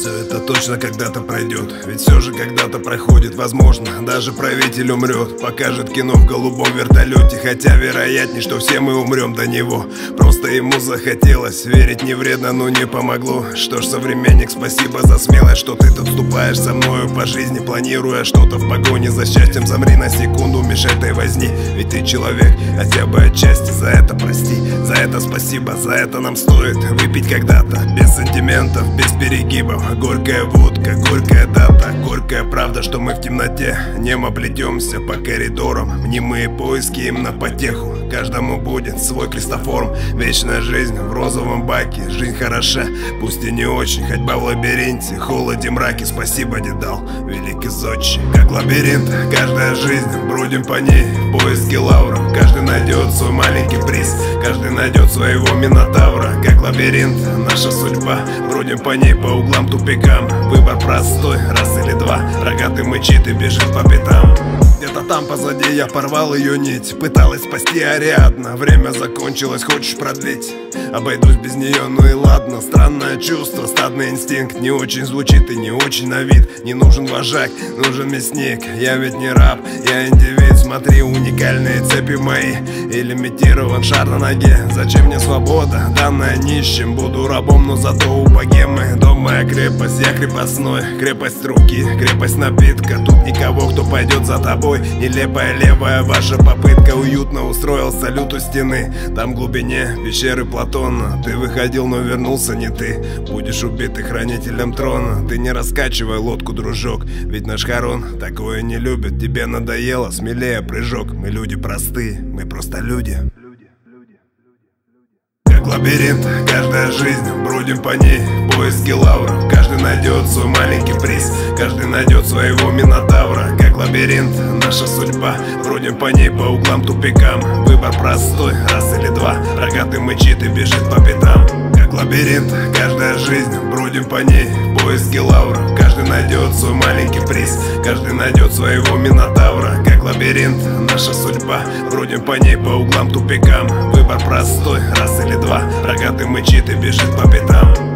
Все это точно когда-то пройдет, ведь все же когда-то проходит. Возможно, даже правитель умрет, покажет кино в голубом вертолете. Хотя вероятней, что все мы умрем до него. Просто ему захотелось, верить не вредно, но не помогло. Что ж, современник, спасибо за смелость, что ты тут вступаешь со мною по жизни, планируя что-то в погоне за счастьем. Замри на секунду, мешай этой возни, ведь ты человек, хотя бы отчасти. За это прости, за это спасибо, за это нам стоит выпить когда-то. Без сантиментов, без перегибов. Горькая водка, горькая дата, горькая правда, что мы в темноте немо плетемся по коридорам. Мнимые поиски им на потеху, каждому будет свой крестоформ. Вечная жизнь в розовом баке, жизнь хороша, пусть и не очень. Ходьба в лабиринте, холоде, мраке. Спасибо, дедал, великий зодчий. Как лабиринт, каждая жизнь, бродим по ней в поиске лавров. Каждый найдет свой маленький приз, каждый найдет своего минотавра. Как лабиринт, наша судьба, бродим по ней по углам, тупикам. Выбор простой, раз или два, рогатый мычит и бежит по пятам. Где-то там позади я порвал ее нить, пыталась спасти Ариадна. Время закончилось, хочешь продлить? Обойдусь без нее, ну и ладно. Странное чувство, стадный инстинкт. Не очень звучит и не очень на вид. Не нужен вожак, нужен мясник. Я ведь не раб, я индивид. Смотри, уникальные цепи мои и лимитирован шар на ноге. Зачем мне свобода, данная нищим? Буду рабом, но зато у богемы дом моя крепость, я крепостной. Крепость руки, крепость напитка. Тут никого, кто пойдет за тобой. Нелепая левая ваша попытка. Уютно устроил салют у стены. Там в глубине пещеры Платона. Ты выходил, но вернулся не ты. Будешь убитый хранителем трона. Ты не раскачивай лодку, дружок, ведь наш Харон такое не любит. Тебе надоело, смелее прыжок. Мы люди простые, мы просто люди. Как лабиринт, каждая жизнь, бродим по ней в поиске лавров. Каждый найдет свой маленький приз, каждый найдет своего минотавра. Как лабиринт, наша судьба, бродим по ней по углам, тупикам. Выбор простой, раз или два, рогатый мычит и бежит по пятам. Как лабиринт, каждая жизнь, бродим по ней в поиске лавров. Каждый найдет свой маленький приз, каждый найдет своего минотавра. Как лабиринт, наша судьба, бродим по ней по углам, тупикам. Выбор простой, раз или два, рогатый мычит и бежит по пятам.